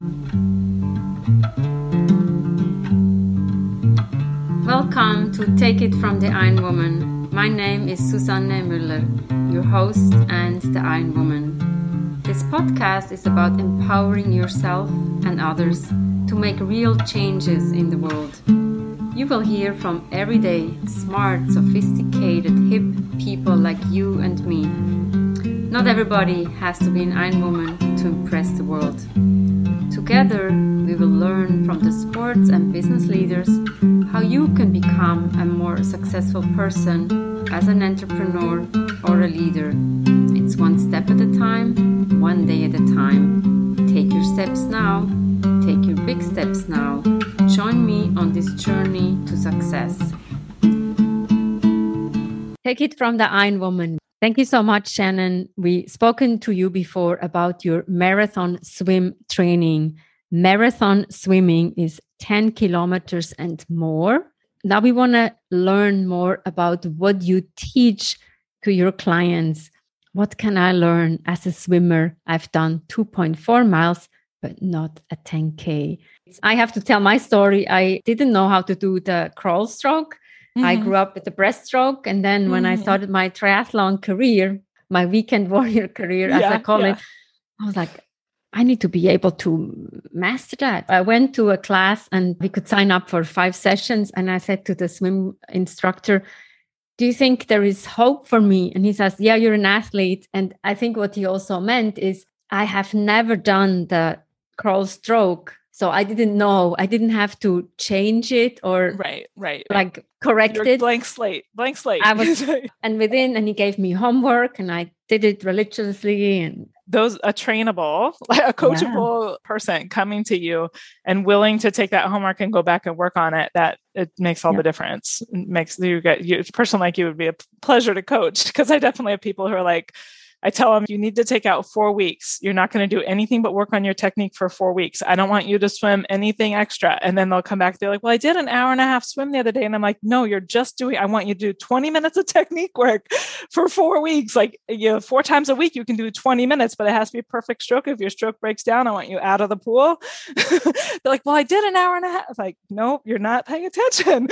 Welcome to Take It from the Iron Woman. My name is Susanne Müller, your host and the Iron Woman. This podcast is about empowering yourself and others to make real changes in the world. You will hear from everyday, smart, sophisticated, hip people like you and me. Not everybody has to be an Iron Woman to impress the world. Together, we will learn from the sports and business leaders how you can become a more successful person as an entrepreneur or a leader. It's one step at a time, one day at a time. Take your steps now. Take your big steps now. Join me on this journey to success. Take it from the Iron Woman. Thank you so much, Shannon. We've spoken to you before about your marathon swim training. Marathon swimming is 10 kilometers and more. Now we want to learn more about what you teach to your clients. What can I learn as a swimmer? I've done 2.4 miles, but not a 10K. I have to tell my story. I didn't know how to do the crawl stroke. I grew up with the breaststroke. And then when I started my triathlon career, my weekend warrior career, as I call it, I was like, I need to be able to master that. I went to a class and we could sign up for 5 sessions. And I said to the swim instructor, do you think there is hope for me? And he says, yeah, you're an athlete. And I think what he also meant is I have never done the crawl stroke. So I didn't know. I didn't have to change it or like correct it. Blank slate. I was, and he gave me homework and I did it religiously. And a trainable, like a coachable person coming to you and willing to take that homework and go back and work on it, that it makes all the difference. It makes a person like you would be a pleasure to coach, because I definitely have people who are like, I tell them, you need to take out 4 weeks. You're not going to do anything but work on your technique for 4 weeks. I don't want you to swim anything extra. And then they'll come back. They're like, well, I did an hour and a half swim the other day. And I'm like, no, I want you to do 20 minutes of technique work for 4 weeks. Like, 4 times a week, you can do 20 minutes, but it has to be a perfect stroke. If your stroke breaks down, I want you out of the pool. They're like, well, I did an hour and a half. It's like, no, you're not paying attention.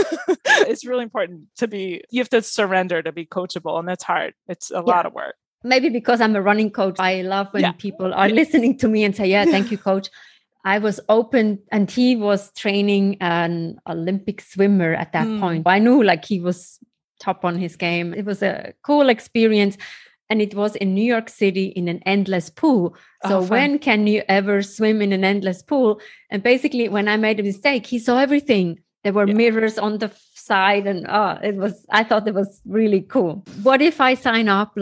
It's really important you have to surrender to be coachable. And that's hard. It's a lot of work. Maybe because I'm a running coach, I love when people are listening to me and say, yeah, thank you, coach. I was open, and he was training an Olympic swimmer at that point. I knew he was top on his game. It was a cool experience. And it was in New York City in an endless pool. So when can you ever swim in an endless pool? And basically when I made a mistake, he saw everything. There were mirrors on the side, and I thought it was really cool. What if I sign up?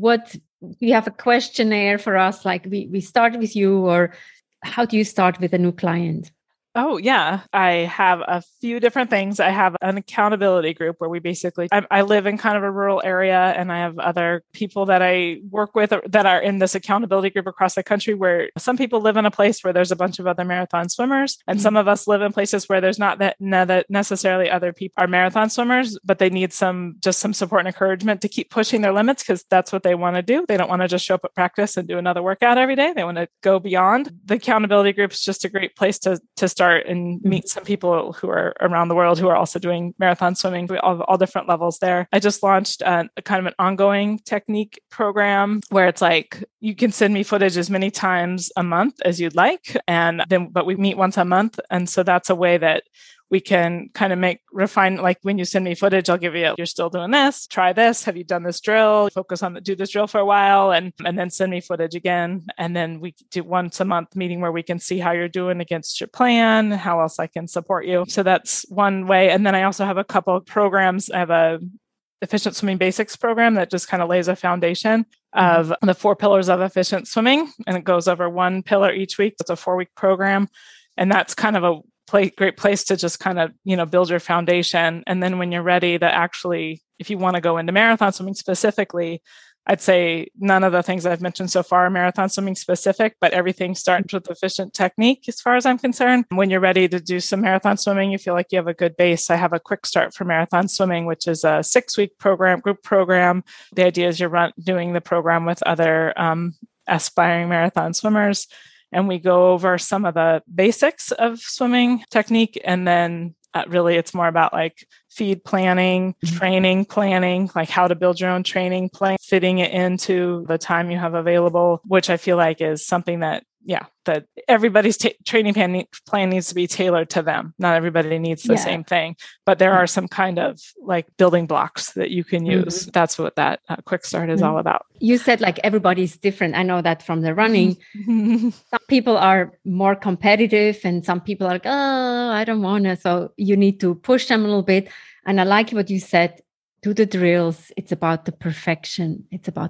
You have a questionnaire for us? We start with you, or how do you start with a new client? Oh, yeah. I have a few different things. I have an accountability group where we I live in kind of a rural area, and I have other people that I work with that are in this accountability group across the country, where some people live in a place where there's a bunch of other marathon swimmers. And some of us live in places where there's not that necessarily other people are marathon swimmers, but they need some support and encouragement to keep pushing their limits, because that's what they want to do. They don't want to just show up at practice and do another workout every day. They want to go beyond. The accountability group is just a great place to start and meet some people who are around the world who are also doing marathon swimming, all different levels there. I just launched a kind of an ongoing technique program where it's like, you can send me footage as many times a month as you'd like. But we meet once a month. And so that's a way that we can kind of refine, like when you send me footage, I'll give you, you're still doing this, try this. Have you done this drill? Do this drill for a while, and then send me footage again. And then we do once a month meeting where we can see how you're doing against your plan, how else I can support you. So that's one way. And then I also have a couple of programs. I have a efficient swimming basics program that just kind of lays a foundation of the 4 pillars of efficient swimming. And it goes over 1 pillar each week. It's a 4-week program. And that's kind of a great place to just kind of, build your foundation. And then when you're ready to actually, if you want to go into marathon swimming specifically, I'd say none of the things I've mentioned so far are marathon swimming specific, but everything starts with efficient technique as far as I'm concerned. When you're ready to do some marathon swimming, you feel like you have a good base. I have a quick start for marathon swimming, which is a 6-week program, group program. The idea is you're doing the program with other aspiring marathon swimmers. and we go over some of the basics of swimming technique. And then really it's more about like feed planning, training planning, like how to build your own training plan, fitting it into the time you have available, which I feel like is something that everybody's training plan needs to be tailored to them. Not everybody needs the same thing, but there are some kind of like building blocks that you can use. That's what that quick start is all about. You said like everybody's different. I know that from the running. Some people are more competitive and some people are like, oh, I don't want to. So you need to push them a little bit. And I like what you said. Do the drills. It's about the perfection.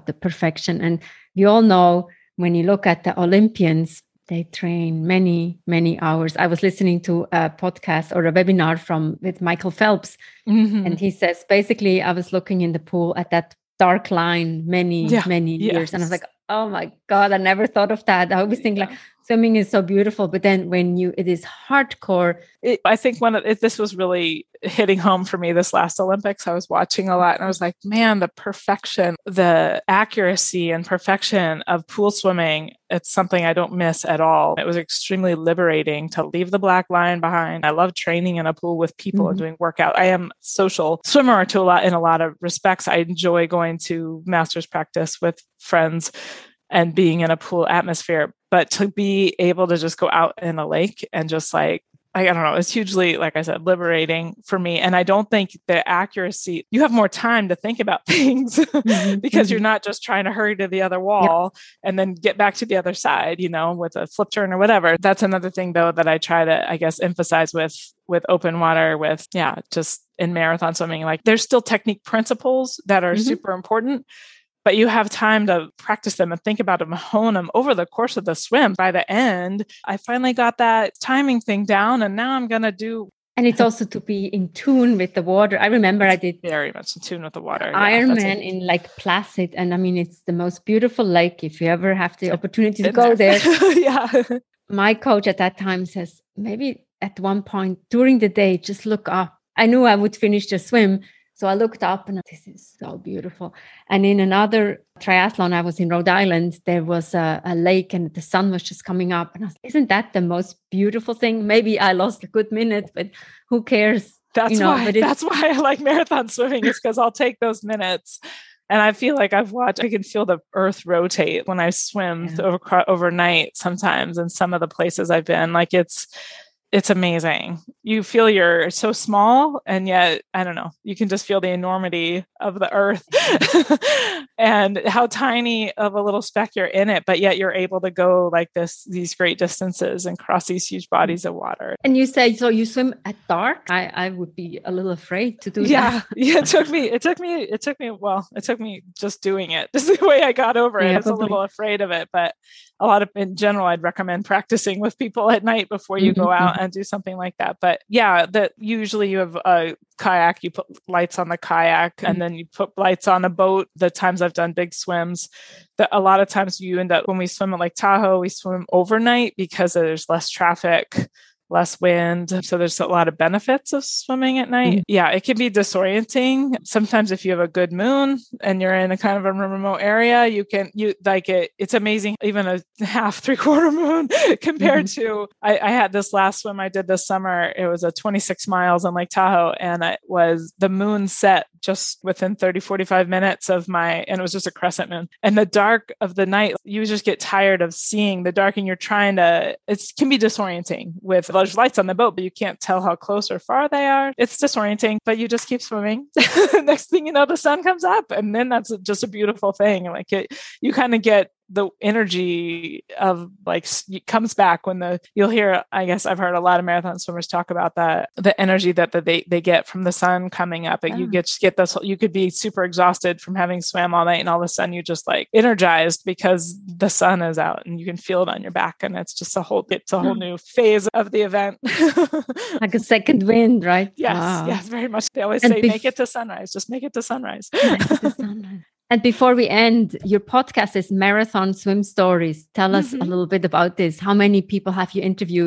And we all know when you look at the Olympians, they train many, many hours. I was listening to a podcast or a webinar with Michael Phelps. And he says, basically, I was looking in the pool at that dark line many years. And I was like, oh my God, I never thought of that. I always think like swimming is so beautiful. But then when it is hardcore. I think this was really hitting home for me this last Olympics. I was watching a lot and I was like, man, the perfection, the accuracy and perfection of pool swimming, it's something I don't miss at all. It was extremely liberating to leave the black line behind. I love training in a pool with people and doing workout. I am a social swimmer in a lot of respects. I enjoy going to master's practice with friends and being in a pool atmosphere, but to be able to just go out in a lake and just like, I don't know, it's hugely, like I said, liberating for me. And I don't think the accuracy, you have more time to think about things because you're not just trying to hurry to the other wall and then get back to the other side, with a flip turn or whatever. That's another thing though, that I try to, I guess, emphasize with open water, just in marathon swimming, like there's still technique principles that are super important, but you have time to practice them and think about them, hone them over the course of the swim. By the end, I finally got that timing thing down and now I'm going to do. And it's also to be in tune with the water. I remember I did very much in tune with the water. Ironman in Lake Placid. And I mean, it's the most beautiful lake if you ever have the opportunity to go there. My coach at that time says, maybe at one point during the day, just look up. I knew I would finish the swim. So I looked up and this is so beautiful. And in another triathlon, I was in Rhode Island, there was a lake and the sun was just coming up. And I was like, isn't that the most beautiful thing? Maybe I lost a good minute, but who cares? That's why I like marathon swimming is because I'll take those minutes. And I feel like I can feel the earth rotate when I swim overnight sometimes in some of the places I've been. Like it's amazing. You feel you're so small and yet, I don't know, you can just feel the enormity of the earth and how tiny of a little speck you're in it, but yet you're able to go like these great distances and cross these huge bodies of water. And you say, so you swim at dark? I would be a little afraid to do that. Yeah. It took me just doing it. Just the way I got over it. I was a little afraid of it, but in general, I'd recommend practicing with people at night before you go out and do something like that. But that usually you have a kayak, you put lights on the kayak and then you put lights on a boat. The times I've done big swims, that a lot of times you end up, when we swim at Lake Tahoe, we swim overnight because there's less traffic, less wind. So there's a lot of benefits of swimming at night. Yeah, it can be disorienting. Sometimes if you have a good moon and you're in a kind of a remote area, it's amazing. Even a half, 3/4 moon compared to, I had this last swim I did this summer. It was a 26 miles on Lake Tahoe and it was the moon set just within 30, 45 minutes and it was just a crescent moon. And the dark of the night, you just get tired of seeing the dark and it can be disorienting with there's lights on the boat, but you can't tell how close or far they are. It's disorienting, but you just keep swimming. Next thing you know, the sun comes up and then that's just a beautiful thing. Like you kind of get the energy of comes back when you'll hear, I guess I've heard a lot of marathon swimmers talk about the energy that they get from the sun coming up. And you get this, you could be super exhausted from having swam all night and all of a sudden you just like energized because the sun is out and you can feel it on your back. And it's just a whole new phase of the event. Like a second wind, right? Yes, very much. They always say, make it to sunrise, just make it to sunrise. And before we end, your podcast is Marathon Swim Stories. Tell us a little bit about this. How many people have you interviewed?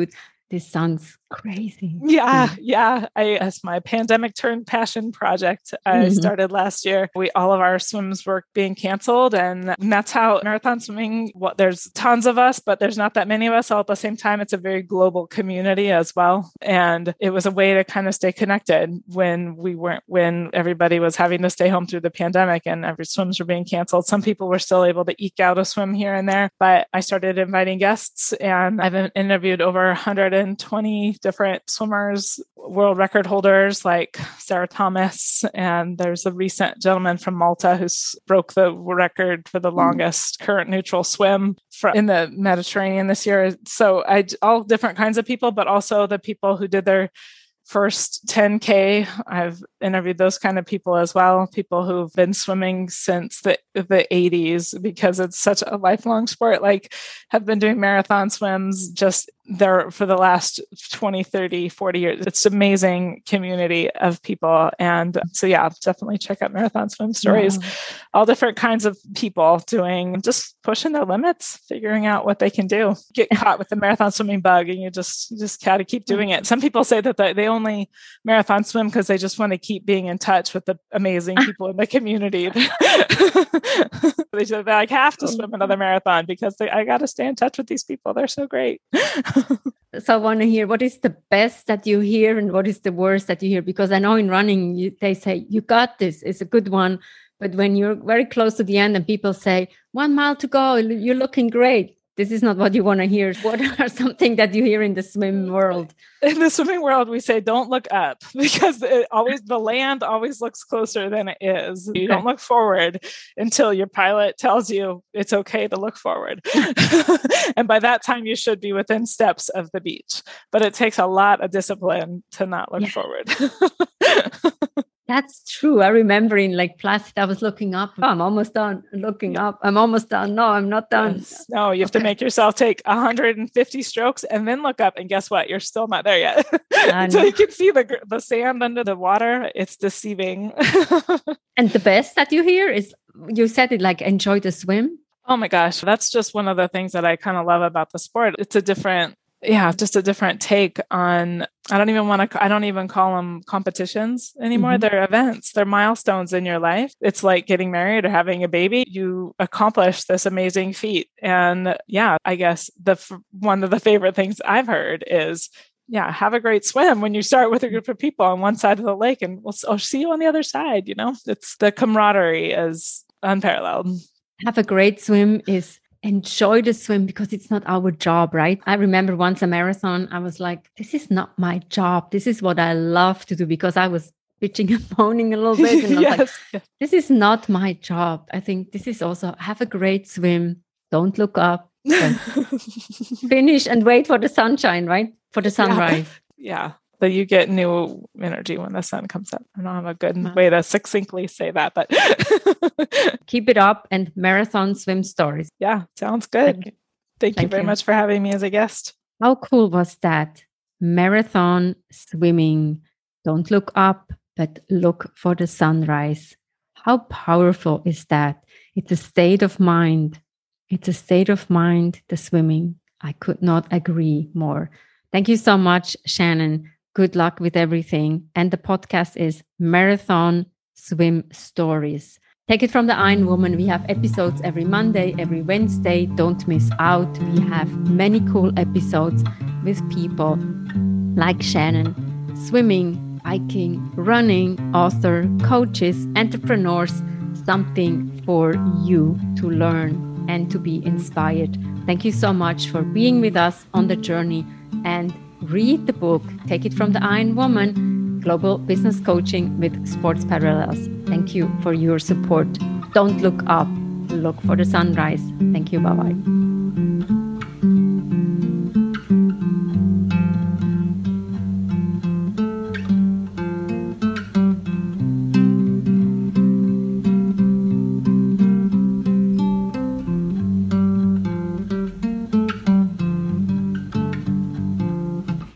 This sounds crazy. Yeah. As my pandemic turned passion project, I started last year. All of our swims were being canceled, and that's how marathon swimming. There's tons of us, but there's not that many of us all at the same time. It's a very global community as well, and it was a way to kind of stay connected when everybody was having to stay home through the pandemic and every swims were being canceled. Some people were still able to eke out a swim here and there, but I started inviting guests, and I've interviewed over 120 different swimmers, world record holders like Sarah Thomas. And there's a recent gentleman from Malta who's broke the record for the longest current neutral swim in the Mediterranean this year. So all different kinds of people, but also the people who did their first 10K. I've interviewed those kind of people as well, people who've been swimming since the 80s, because it's such a lifelong sport, like have been doing marathon swims just there for the last 20, 30, 40 years. It's an amazing community of people. And so, yeah, definitely check out Marathon Swim Stories. Wow. All different kinds of people just pushing their limits, figuring out what they can do. Get caught with the marathon swimming bug and you just got to keep doing it. Some people say that they only marathon swim because they just want to keep being in touch with the amazing people in the community. They like have to swim another marathon because I got to stay in touch with these people. They're so great. So I want to hear, what is the best that you hear and what is the worst that you hear? Because I know in running, they say, you got this, it's a good one. But when you're very close to the end and people say, 1 mile to go, you're looking great. This is not what you want to hear. What are something that you hear in the swim world? In the swimming world, we say, don't look up, because the land always looks closer than it is. You don't look forward until your pilot tells you it's okay to look forward. And by that time, you should be within steps of the beach. But it takes a lot of discipline to not look forward. That's true. I remember in Lake Placid, I was looking up. Oh, I'm almost done. Looking up. I'm almost done. No, I'm not done. Yes. No, you have to make yourself take 150 strokes and then look up. And guess what? You're still not there yet. So you can see the sand under the water. It's deceiving. And the best that you hear is, you said it like, enjoy the swim. Oh my gosh. That's just one of the things that I kind of love about the sport. It's a different take on, I don't even call them competitions anymore. Mm-hmm. They're events. They're milestones in your life. It's like getting married or having a baby. You accomplish this amazing feat. And I guess one of the favorite things I've heard is, have a great swim when you start with a group of people on one side of the lake, and I'll see you on the other side. It's the camaraderie is unparalleled. Have a great swim is enjoy the swim, because it's not our job, right? I remember once a marathon, I was like, this is not my job. This is what I love to do, because I was bitching and moaning a little bit. And I was like, this is not my job. I think this is also, have a great swim. Don't look up. Finish and wait for the sunshine, right? For the sunrise. Yeah. That you get new energy when the sun comes up. I don't have a good way to succinctly say that, but keep it up, and Marathon Swim Stories. Yeah, sounds good. Thank you very much for having me as a guest. How cool was that? Marathon swimming. Don't look up, but look for the sunrise. How powerful is that? It's a state of mind. It's a state of mind, the swimming. I could not agree more. Thank you so much, Shannon. Good luck with everything. And the podcast is Marathon Swim Stories. Take it from the Iron Woman. We have episodes every Monday, every Wednesday. Don't miss out. We have many cool episodes with people like Shannon, swimming, biking, running, author, coaches, entrepreneurs, something for you to learn and to be inspired. Thank you so much for being with us on the journey, and read the book, Take It From the Iron Woman, Global Business Coaching with Sports Parallels. Thank you for your support. Don't look up, look for the sunrise. Thank you. Bye-bye.